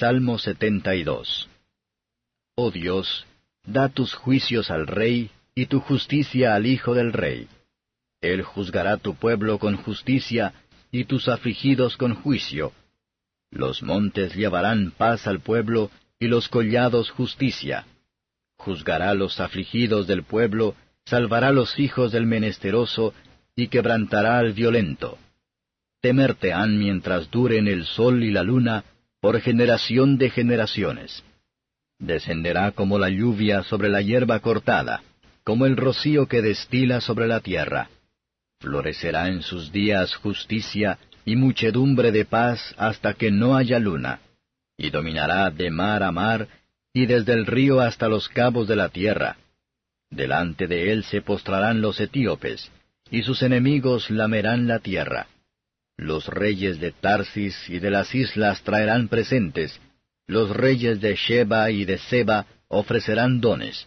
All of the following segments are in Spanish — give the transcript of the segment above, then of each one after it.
Salmo 72. Oh Dios, da tus juicios al rey, y tu justicia al hijo del rey. Él juzgará tu pueblo con justicia, y tus afligidos con juicio. Los montes llevarán paz al pueblo, y los collados justicia. Juzgará los afligidos del pueblo, salvará los hijos del menesteroso, y quebrantará al violento. Temerte han mientras duren el sol y la luna, por generación de generaciones. Descenderá como la lluvia sobre la hierba cortada, como el rocío que destila sobre la tierra. Florecerá en sus días justicia y muchedumbre de paz hasta que no haya luna, y dominará de mar a mar, y desde el río hasta los cabos de la tierra. Delante de él se postrarán los etíopes, y sus enemigos lamerán la tierra. Los reyes de Tarsis y de las islas traerán presentes, los reyes de Sheba y de Seba ofrecerán dones.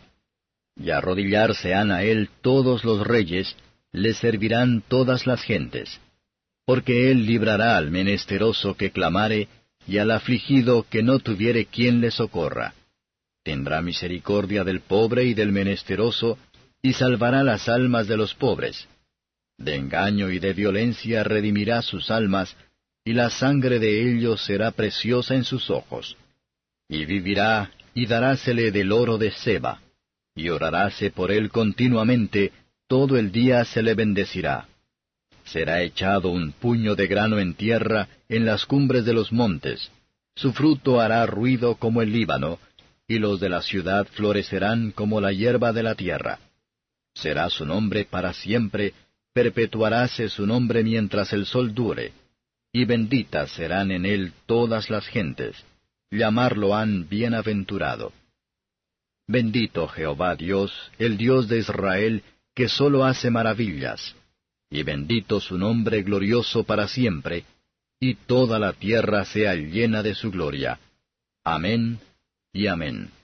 Y arrodillarse han a él todos los reyes, le servirán todas las gentes. Porque él librará al menesteroso que clamare, y al afligido que no tuviere quien le socorra. Tendrá misericordia del pobre y del menesteroso, y salvará las almas de los pobres. De engaño y de violencia redimirá sus almas, y la sangre de ellos será preciosa en sus ojos. Y vivirá, y darásele del oro de Seba, y oraráse por él continuamente, todo el día se le bendecirá. Será echado un puño de grano en tierra, en las cumbres de los montes. Su fruto hará ruido como el Líbano, y los de la ciudad florecerán como la hierba de la tierra. Será su nombre para siempre, perpetuaráse su nombre mientras el sol dure, y benditas serán en él todas las gentes. Llamarlo han bienaventurado. Bendito Jehová Dios, el Dios de Israel, que sólo hace maravillas. Y bendito su nombre glorioso para siempre, y toda la tierra sea llena de su gloria. Amén y amén.